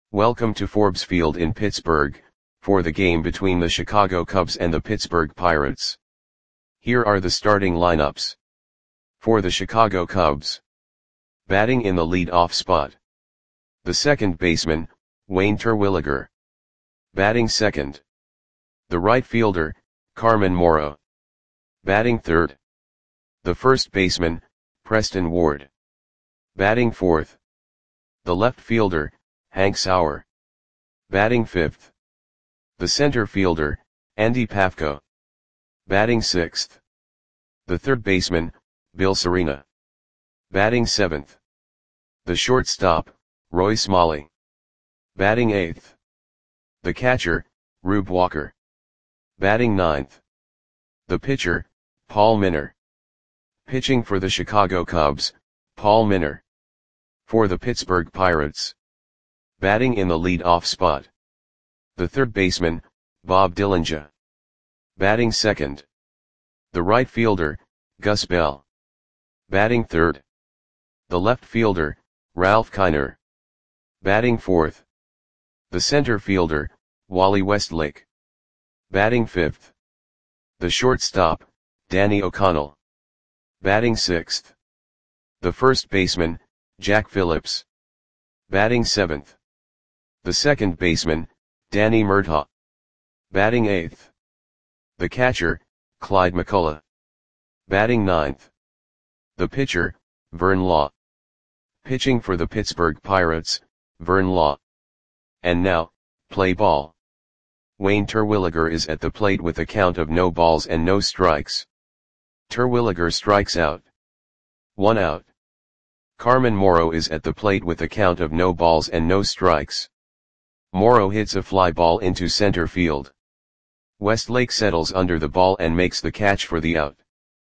Welcome to Forbes Field in Pittsburgh, for the game between the Chicago Cubs and the Pittsburgh Pirates. Here are the starting lineups. For the Chicago Cubs. Batting in the lead-off spot. The second baseman, Wayne Terwilliger. Batting second. The right fielder, Carmen Morrow. Batting third. The first baseman, Preston Ward. Batting fourth. The left fielder, Hank Sauer. Batting fifth. The center fielder, Andy Pafko. Batting sixth. The third baseman, Bill Cerina. Batting seventh. The shortstop, Roy Smalley. Batting eighth. The catcher, Rube Walker. Batting ninth. The pitcher, Paul Minner. Pitching for the Chicago Cubs, Paul Minner. For the Pittsburgh Pirates. Batting in the lead-off spot. The third baseman, Bob Dillinger. Batting second. The right fielder, Gus Bell. Batting third. The left fielder, Ralph Kiner. Batting fourth. The center fielder, Wally Westlake. Batting fifth. The shortstop, Danny O'Connell. Batting sixth. The first baseman, Jack Phillips. Batting seventh. The second baseman, Danny Murtaugh. Batting eighth. The catcher, Clyde McCullough. Batting ninth. The pitcher, Vern Law. Pitching for the Pittsburgh Pirates, Vern Law. And now, play ball. Wayne Terwilliger is at the plate with a count of no balls and no strikes. Terwilliger strikes out. 1 out. Carmen Morrow is at the plate with a count of no balls and no strikes. Morrow hits a fly ball into center field. Westlake settles under the ball and makes the catch for the out.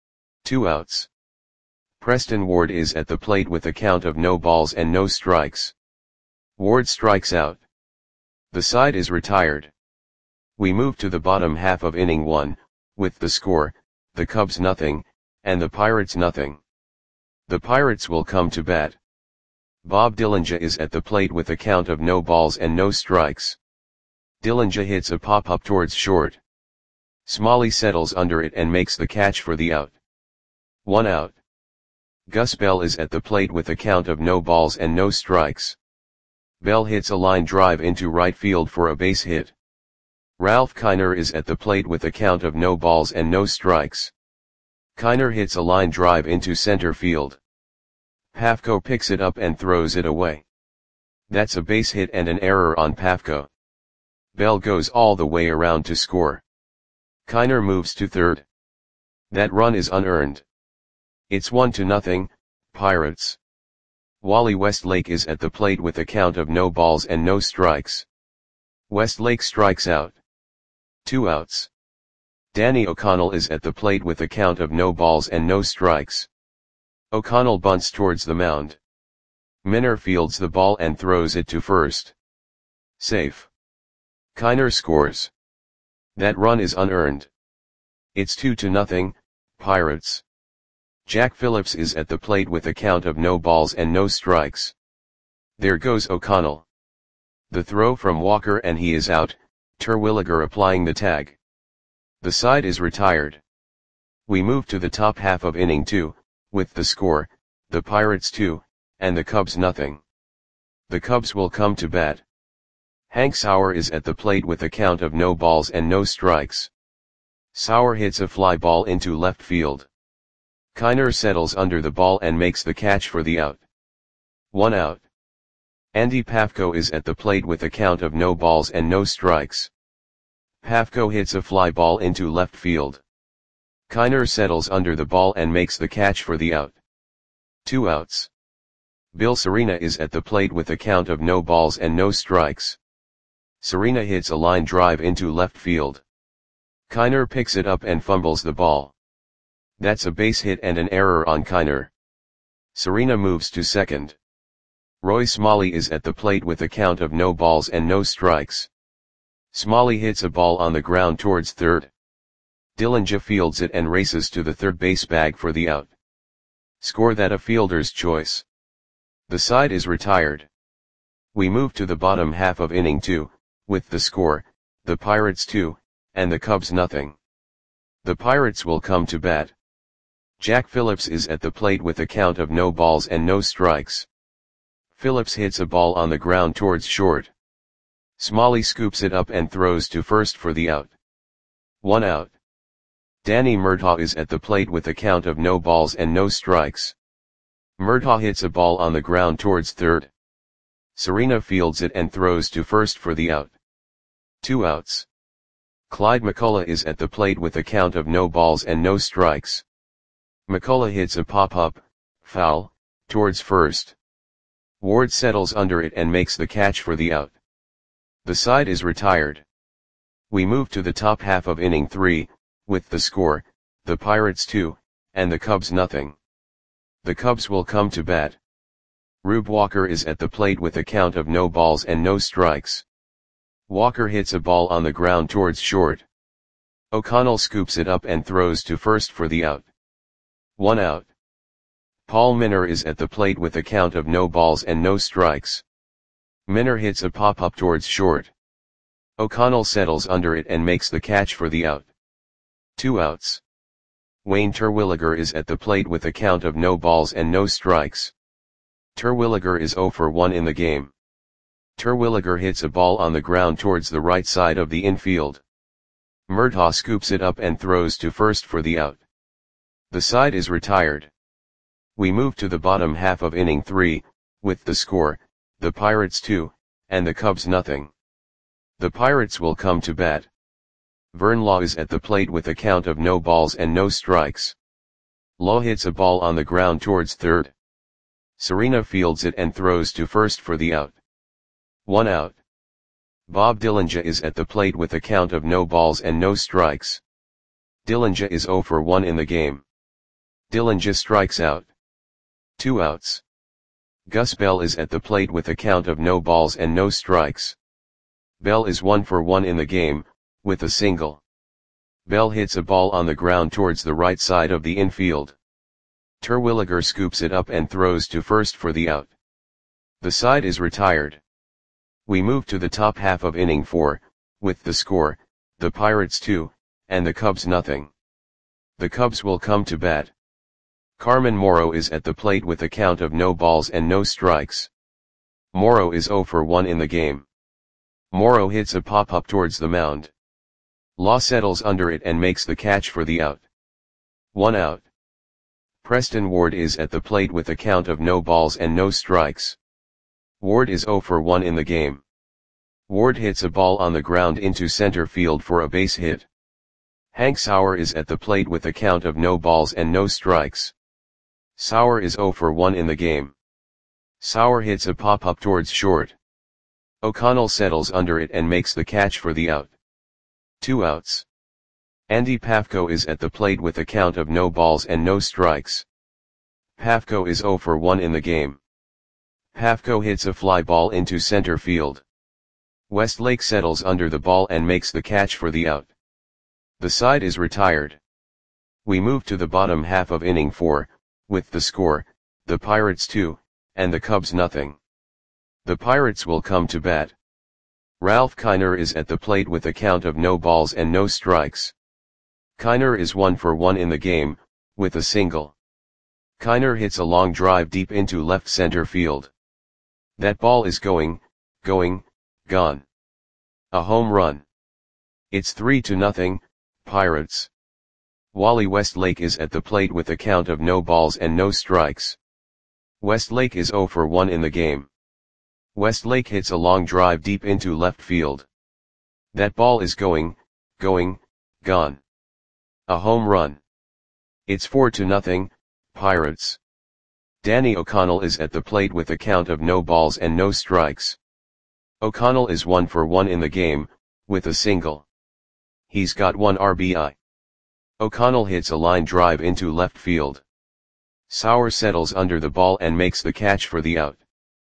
2 outs. Preston Ward is at the plate with a count of no balls and no strikes. Ward strikes out. The side is retired. We move to the bottom half of inning 1, with the score, the Cubs nothing, and the Pirates nothing. The Pirates will come to bat. Bob Dillinger is at the plate with a count of no balls and no strikes. Dillinger hits a pop-up towards short. Smalley settles under it and makes the catch for the out. 1 out. Gus Bell is at the plate with a count of no balls and no strikes. Bell hits a line drive into right field for a base hit. Ralph Kiner is at the plate with a count of no balls and no strikes. Kiner hits a line drive into center field. Pafko picks it up and throws it away. That's a base hit and an error on Pafko. Bell goes all the way around to score. Kiner moves to third. That run is unearned. It's 1-0, Pirates. Wally Westlake is at the plate with a count of no balls and no strikes. Westlake strikes out. 2 outs. Danny O'Connell is at the plate with a count of no balls and no strikes. O'Connell bunts towards the mound. Minner fields the ball and throws it to first. Safe. Kiner scores. That run is unearned. It's 2-0, Pirates. Jack Phillips is at the plate with a count of no balls and no strikes. There goes O'Connell. The throw from Walker and he is out, Terwilliger applying the tag. The side is retired. We move to the top half of inning 2, with the score, the Pirates 2, and the Cubs nothing. The Cubs will come to bat. Hank Sauer is at the plate with a count of no balls and no strikes. Sauer hits a fly ball into left field. Kiner settles under the ball and makes the catch for the out. 1 out. Andy Pafko is at the plate with a count of no balls and no strikes. Pafko hits a fly ball into left field. Kiner settles under the ball and makes the catch for the out. 2 outs. Bill Cerina is at the plate with a count of no balls and no strikes. Cerina hits a line drive into left field. Kiner picks it up and fumbles the ball. That's a base hit and an error on Kiner. Cerina moves to second. Roy Smalley is at the plate with a count of no balls and no strikes. Smalley hits a ball on the ground towards third. Dillinger fields it and races to the third base bag for the out. Score that a fielder's choice. The side is retired. We move to the bottom half of inning 2, with the score, the Pirates 2, and the Cubs nothing. The Pirates will come to bat. Jack Phillips is at the plate with a count of no balls and no strikes. Phillips hits a ball on the ground towards short. Smalley scoops it up and throws to first for the out. 1 out. Danny Murtaugh is at the plate with a count of no balls and no strikes. Murtaugh hits a ball on the ground towards third. Serena fields it and throws to first for the out. 2 outs. Clyde McCullough is at the plate with a count of no balls and no strikes. McCullough hits a pop-up, foul, towards first. Ward settles under it and makes the catch for the out. The side is retired. We move to the top half of inning 3, with the score, the Pirates 2, and the Cubs nothing. The Cubs will come to bat. Rube Walker is at the plate with a count of no balls and no strikes. Walker hits a ball on the ground towards short. O'Connell scoops it up and throws to first for the out. 1 out. Paul Minner is at the plate with a count of no balls and no strikes. Minner hits a pop-up towards short. O'Connell settles under it and makes the catch for the out. 2 outs. Wayne Terwilliger is at the plate with a count of no balls and no strikes. Terwilliger is 0 for 1 in the game. Terwilliger hits a ball on the ground towards the right side of the infield. Murtaugh scoops it up and throws to first for the out. The side is retired. We move to the bottom half of inning 3, with the score, the Pirates 2, and the Cubs nothing. The Pirates will come to bat. Vern Law is at the plate with a count of no balls and no strikes. Law hits a ball on the ground towards third. Serena fields it and throws to first for the out. 1 out. Bob Dillinger is at the plate with a count of no balls and no strikes. Dillinger is 0 for 1 in the game. Dillinger strikes out. 2 outs. Gus Bell is at the plate with a count of no balls and no strikes. Bell is 1 for 1 in the game, with a single. Bell hits a ball on the ground towards the right side of the infield. Terwilliger scoops it up and throws to first for the out. The side is retired. We move to the top half of inning 4, with the score, the Pirates 2, and the Cubs nothing. The Cubs will come to bat. Carmen Morrow is at the plate with a count of no balls and no strikes. Morrow is 0 for 1 in the game. Morrow hits a pop-up towards the mound. Law settles under it and makes the catch for the out. 1 out. Preston Ward is at the plate with a count of no balls and no strikes. Ward is 0 for 1 in the game. Ward hits a ball on the ground into center field for a base hit. Hank Sauer is at the plate with a count of no balls and no strikes. Sauer is 0 for 1 in the game. Sauer hits a pop-up towards short. O'Connell settles under it and makes the catch for the out. 2 outs. Andy Pafko is at the plate with a count of no balls and no strikes. Pafko is 0 for 1 in the game. Pafko hits a fly ball into center field. Westlake settles under the ball and makes the catch for the out. The side is retired. We move to the bottom half of inning 4, with the score, the Pirates 2, and the Cubs nothing. The Pirates will come to bat. Ralph Kiner is at the plate with a count of no balls and no strikes. Kiner is 1 for 1 in the game, with a single. Kiner hits a long drive deep into left center field. That ball is going, gone. A home run. It's 3-0, Pirates. Wally Westlake is at the plate with a count of no balls and no strikes. Westlake is 0 for 1 in the game. Westlake hits a long drive deep into left field. That ball is going, gone. A home run. It's 4-0, Pirates. Danny O'Connell is at the plate with a count of no balls and no strikes. O'Connell is 1 for 1 in the game, with a single. He's got 1 RBI. O'Connell hits a line drive into left field. Sauer settles under the ball and makes the catch for the out.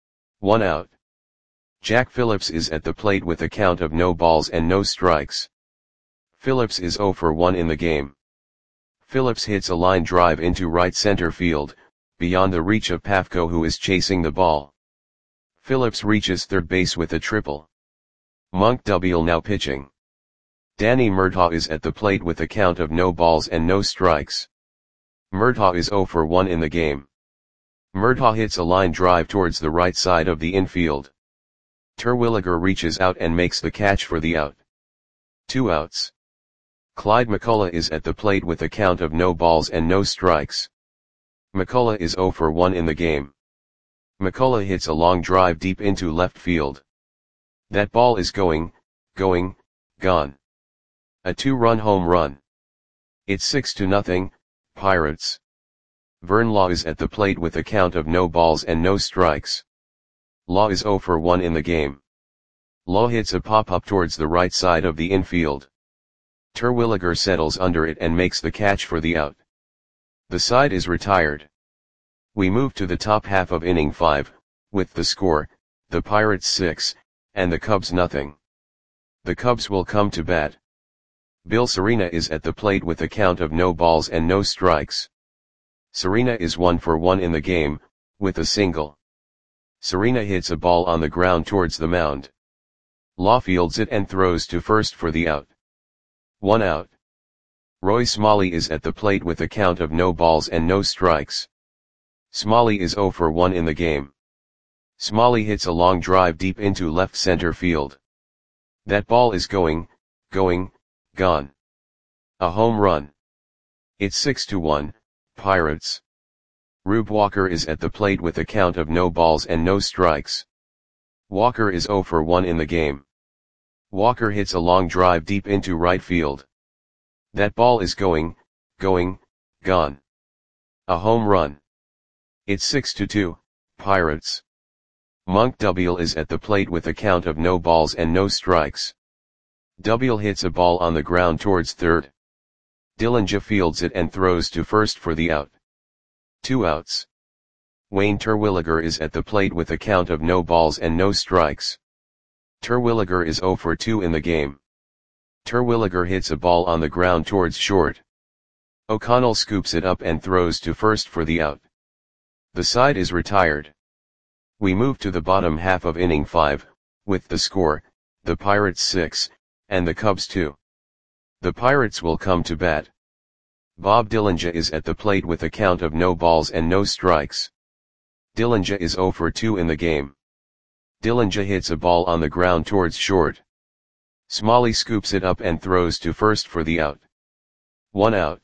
1 out. Jack Phillips is at the plate with a count of no balls and no strikes. Phillips is 0 for 1 in the game. Phillips hits a line drive into right center field, beyond the reach of Pafko, who is chasing the ball. Phillips reaches third base with a triple. Monk Double now pitching. Danny Murtaugh is at the plate with a count of no balls and no strikes. Murtaugh is 0 for 1 in the game. Murtaugh hits a line drive towards the right side of the infield. Terwilliger reaches out and makes the catch for the out. 2 outs. Clyde McCullough is at the plate with a count of no balls and no strikes. McCullough is 0 for 1 in the game. McCullough hits a long drive deep into left field. That ball is going, gone. A 2-run home run. It's 6-0, Pirates. Vern Law is at the plate with a count of no balls and no strikes. Law is 0 for 1 in the game. Law hits a pop-up towards the right side of the infield. Terwilliger settles under it and makes the catch for the out. The side is retired. We move to the top half of inning 5, with the score, the Pirates 6, and the Cubs nothing. The Cubs will come to bat. Bill Serena is at the plate with a count of no balls and no strikes. Serena is 1 for 1 in the game, with a single. Serena hits a ball on the ground towards the mound. Law fields it and throws to first for the out. 1 out. Roy Smalley is at the plate with a count of no balls and no strikes. Smalley is 0 for 1 in the game. Smalley hits a long drive deep into left center field. That ball is going, gone. A home run. It's 6-1, Pirates. Rube Walker is at the plate with a count of no balls and no strikes. Walker is 0 for 1 in the game. Walker hits a long drive deep into right field. That ball is going, gone. A home run. It's 6-2, Pirates. Monk Double is at the plate with a count of no balls and no strikes. Double hits a ball on the ground towards third. Dillinger fields it and throws to first for the out. 2 outs. Wayne Terwilliger is at the plate with a count of no balls and no strikes. Terwilliger is 0 for 2 in the game. Terwilliger hits a ball on the ground towards short. O'Connell scoops it up and throws to first for the out. The side is retired. We move to the bottom half of inning 5, with the score, the Pirates 6, and the Cubs 2. The Pirates will come to bat. Bob Dillinger is at the plate with a count of no balls and no strikes. Dillinger is 0 for 2 in the game. Dillinger hits a ball on the ground towards short. Smalley scoops it up and throws to first for the out. 1 out.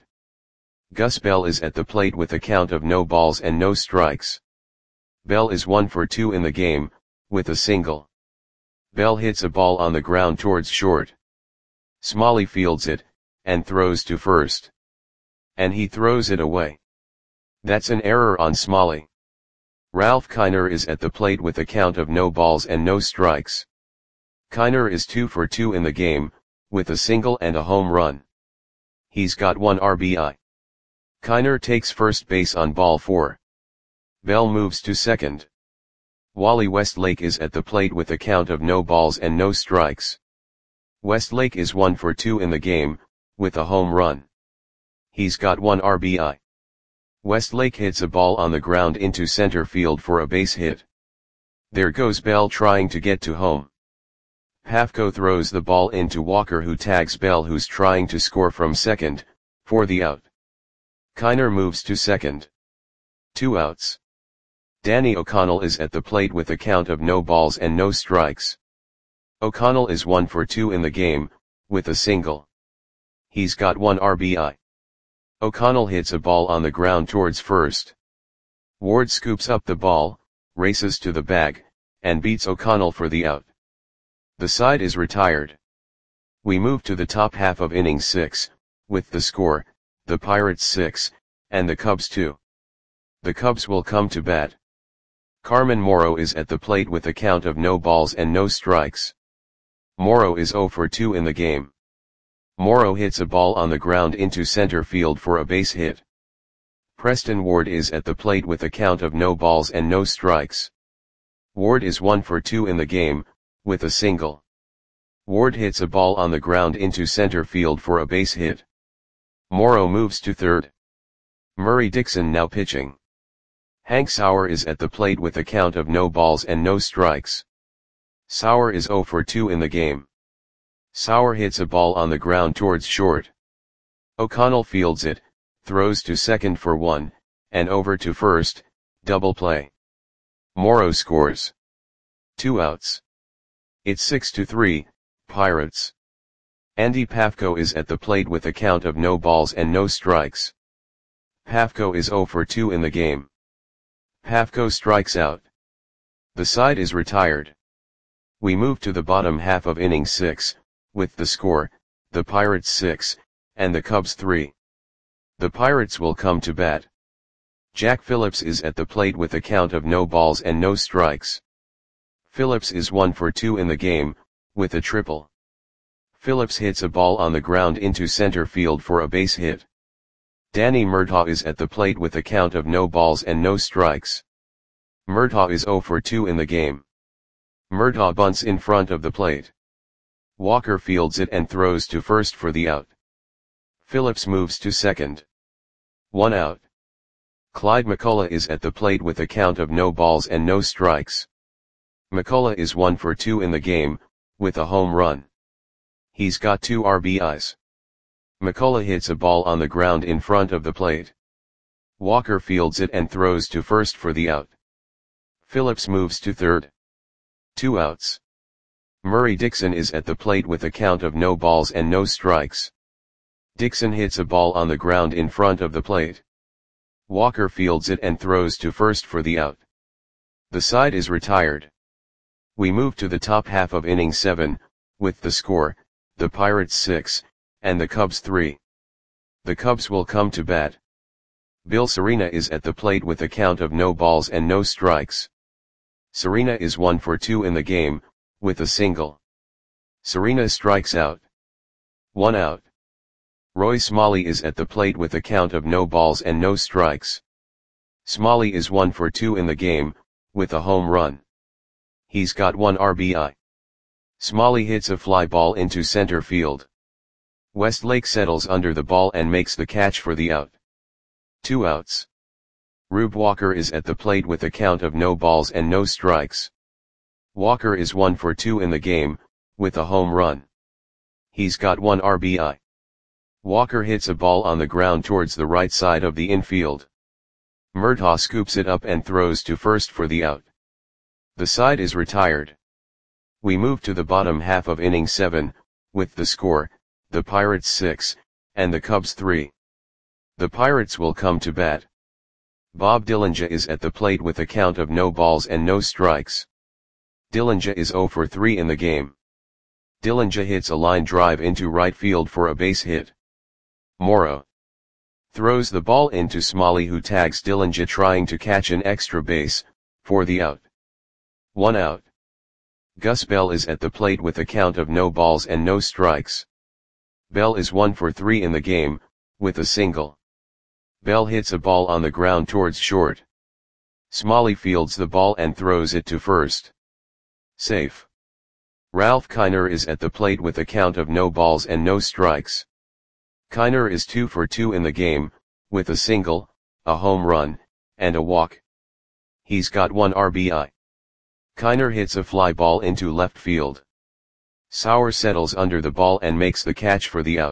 Gus Bell is at the plate with a count of no balls and no strikes. Bell is 1 for 2 in the game, with a single. Bell hits a ball on the ground towards short. Smalley fields it, and throws to first. And he throws it away. That's an error on Smalley. Ralph Kiner is at the plate with a count of no balls and no strikes. Kiner is 2 for 2 in the game, with a single and a home run. He's got 1 RBI. Kiner takes first base on ball 4. Bell moves to second. Wally Westlake is at the plate with a count of no balls and no strikes. Westlake is 1 for 2 in the game, with a home run. He's got 1 RBI. Westlake hits a ball on the ground into center field for a base hit. There goes Bell trying to get to home. Pafko throws the ball into Walker, who tags Bell, who's trying to score from second, for the out. Kiner moves to second. 2 outs. Danny O'Connell is at the plate with a count of no balls and no strikes. O'Connell is 1 for 2 in the game, with a single. He's got 1 RBI. O'Connell hits a ball on the ground towards first. Ward scoops up the ball, races to the bag, and beats O'Connell for the out. The side is retired. We move to the top half of inning 6, with the score, the Pirates 6, and the Cubs 2. The Cubs will come to bat. Carmen Morrow is at the plate with a count of no balls and no strikes. Morrow is 0 for 2 in the game. Morrow hits a ball on the ground into center field for a base hit. Preston Ward is at the plate with a count of no balls and no strikes. Ward is 1 for 2 in the game, with a single. Ward hits a ball on the ground into center field for a base hit. Morrow moves to third. Murray Dixon now pitching. Hank Sauer is at the plate with a count of no balls and no strikes. Sauer is 0 for 2 in the game. Sauer hits a ball on the ground towards short. O'Connell fields it, throws to second for 1, and over to first, double play. Morrow scores. 2 outs. It's 6-3, Pirates. Andy Pafko is at the plate with a count of no balls and no strikes. Pafko is 0 for 2 in the game. Pafko strikes out. The side is retired. We move to the bottom half of inning 6, with the score, the Pirates 6, and the Cubs 3. The Pirates will come to bat. Jack Phillips is at the plate with a count of no balls and no strikes. Phillips is 1 for 2 in the game, with a triple. Phillips hits a ball on the ground into center field for a base hit. Danny Murtaugh is at the plate with a count of no balls and no strikes. Murtaugh is 0 for 2 in the game. Murtaugh bunts in front of the plate. Walker fields it and throws to first for the out. Phillips moves to second. 1 out. Clyde McCullough is at the plate with a count of no balls and no strikes. McCullough is 1 for 2 in the game, with a home run. He's got 2 RBIs. McCullough hits a ball on the ground in front of the plate. Walker fields it and throws to first for the out. Phillips moves to third. 2 outs. Murray Dixon is at the plate with a count of no balls and no strikes. Dixon hits a ball on the ground in front of the plate. Walker fields it and throws to first for the out. The side is retired. We move to the top half of inning 7, with the score, the Pirates 6, and the Cubs 3. The Cubs will come to bat. Bill Serena is at the plate with a count of no balls and no strikes. Serena is 1 for 2 in the game, with a single. Serena strikes out. 1 out. Roy Smalley is at the plate with a count of no balls and no strikes. Smalley is 1 for 2 in the game, with a home run. He's got 1 RBI. Smalley hits a fly ball into center field. Westlake settles under the ball and makes the catch for the out. 2 outs. Rube Walker is at the plate with a count of no balls and no strikes. Walker is 1 for 2 in the game, with a home run. He's got 1 RBI. Walker hits a ball on the ground towards the right side of the infield. Murtaugh scoops it up and throws to first for the out. The side is retired. We move to the bottom half of inning 7, with the score, the Pirates 6, and the Cubs 3. The Pirates will come to bat. Bob Dillinger is at the plate with a count of no balls and no strikes. Dillinger is 0 for 3 in the game. Dillinger hits a line drive into right field for a base hit. Morrow throws the ball into Smalley, who tags Dillinger trying to catch an extra base, for the out. 1 out. Gus Bell is at the plate with a count of no balls and no strikes. Bell is 1 for 3 in the game, with a single. Bell hits a ball on the ground towards short. Smalley fields the ball and throws it to first. Safe. Ralph Kiner is at the plate with a count of no balls and no strikes. Kiner is 2 for 2 in the game, with a single, a home run, and a walk. He's got 1 RBI. Kiner hits a fly ball into left field. Sauer settles under the ball and makes the catch for the out.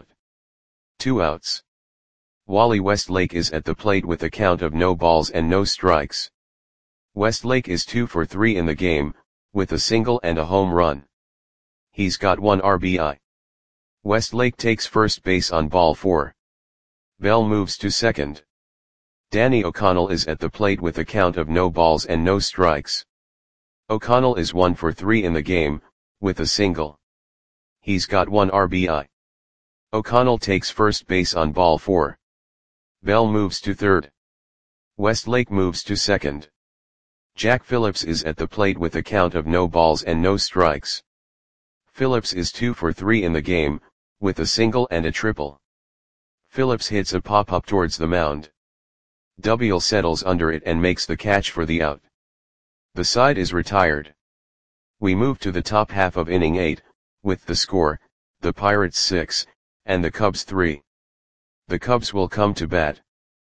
2 outs. Wally Westlake is at the plate with a count of no balls and no strikes. Westlake is 2 for 3 in the game, with a single and a home run. He's got 1 RBI. Westlake takes first base on ball 4. Bell moves to second. Danny O'Connell is at the plate with a count of no balls and no strikes. O'Connell is 1 for 3 in the game, with a single. He's got 1 RBI. O'Connell takes first base on ball 4. Bell moves to third. Westlake moves to second. Jack Phillips is at the plate with a count of no balls and no strikes. Phillips is 2 for 3 in the game, with a single and a triple. Phillips hits a pop-up towards the mound. Doubleday settles under it and makes the catch for the out. The side is retired. We move to the top half of inning 8, with the score, the Pirates 6, and the Cubs 3. The Cubs will come to bat.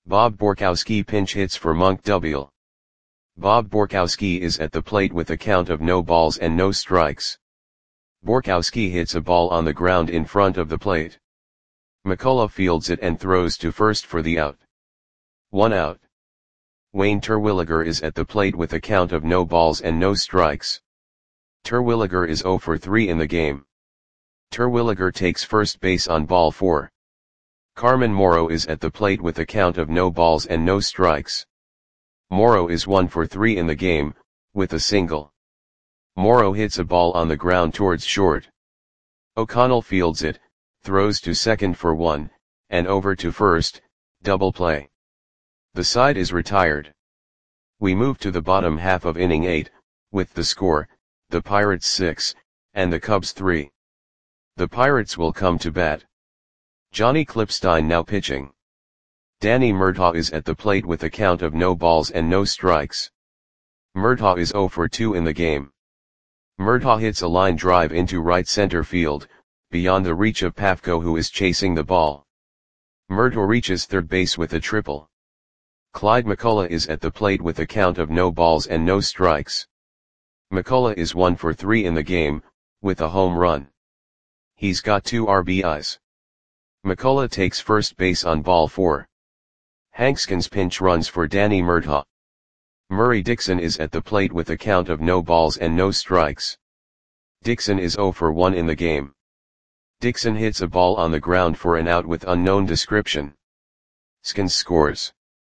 Bob Borkowski pinch hits for Monk W. Bob Borkowski is at the plate with a count of no balls and no strikes. Borkowski hits a ball on the ground in front of the plate. McCullough fields it and throws to first for the out. 1 out. Wayne Terwilliger is at the plate with a count of no balls and no strikes. Terwilliger is 0 for 3 in the game. Terwilliger takes first base on ball 4. Carmen Morrow is at the plate with a count of no balls and no strikes. Morrow is 1 for 3 in the game, with a single. Morrow hits a ball on the ground towards short. O'Connell fields it, throws to second for 1, and over to first, double play. The side is retired. We move to the bottom half of inning 8, with the score, the Pirates 6, and the Cubs 3. The Pirates will come to bat. Johnny Klippstein now pitching. Danny Murtaugh is at the plate with a count of no balls and no strikes. Murtaugh is 0 for 2 in the game. Murtaugh hits a line drive into right center field, beyond the reach of Pafko, who is chasing the ball. Murtaugh reaches third base with a triple. Clyde McCullough is at the plate with a count of no balls and no strikes. McCullough is 1 for 3 in the game, with a home run. He's got 2 RBIs. McCullough takes first base on ball 4. Hankskins pinch runs for Danny Murtaugh. Murray Dixon is at the plate with a count of no balls and no strikes. Dixon is 0 for 1 in the game. Dixon hits a ball on the ground for an out with unknown description. Skins scores.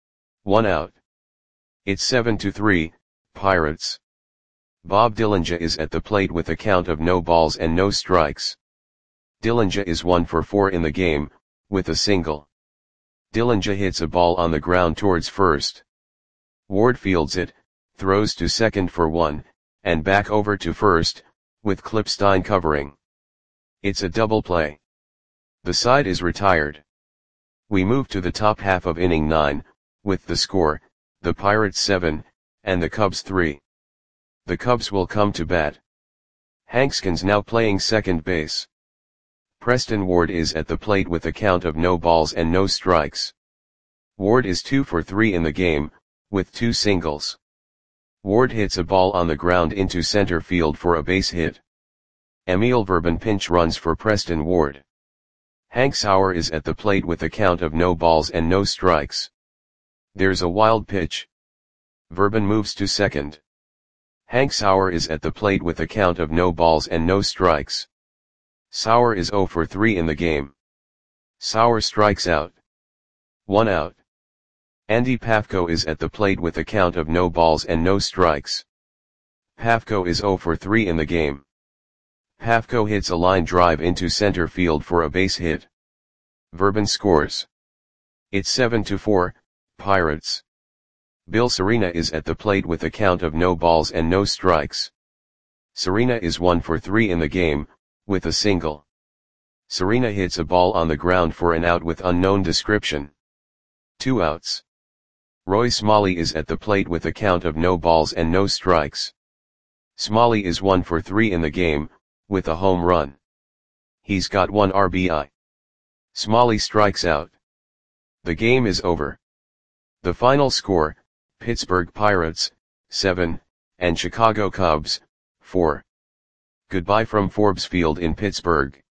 1 out. It's 7-3, Pirates. Bob Dillinger is at the plate with a count of no balls and no strikes. Dillinger is 1 for 4 in the game, with a single. Dillinger hits a ball on the ground towards first. Ward fields it, throws to second for 1, and back over to first, with Klippstein covering. It's a double play. The side is retired. We move to the top half of inning 9, with the score, the Pirates 7, and the Cubs 3. The Cubs will come to bat. Hankskins now playing second base. Preston Ward is at the plate with a count of no balls and no strikes. Ward is 2 for 3 in the game, with 2 singles. Ward hits a ball on the ground into center field for a base hit. Emil Verban pinch runs for Preston Ward. Hank Sauer is at the plate with a count of no balls and no strikes. There's a wild pitch. Verban moves to second. Hank Sauer is at the plate with a count of no balls and no strikes. Sauer is 0 for 3 in the game. Sauer strikes out. 1 out. Andy Pafko is at the plate with a count of no balls and no strikes. Pafko is 0 for 3 in the game. Pafko hits a line drive into center field for a base hit. Verban scores. It's 7-4, Pirates. Bill Serena is at the plate with a count of no balls and no strikes. Serena is 1 for 3 in the game, with a single. Serena hits a ball on the ground for an out with unknown description. 2 outs. Roy Smalley is at the plate with a count of no balls and no strikes. Smalley is 1 for 3 in the game, with a home run. He's got 1 RBI. Smalley strikes out. The game is over. The final score, Pittsburgh Pirates, 7, and Chicago Cubs, 4. Goodbye from Forbes Field in Pittsburgh.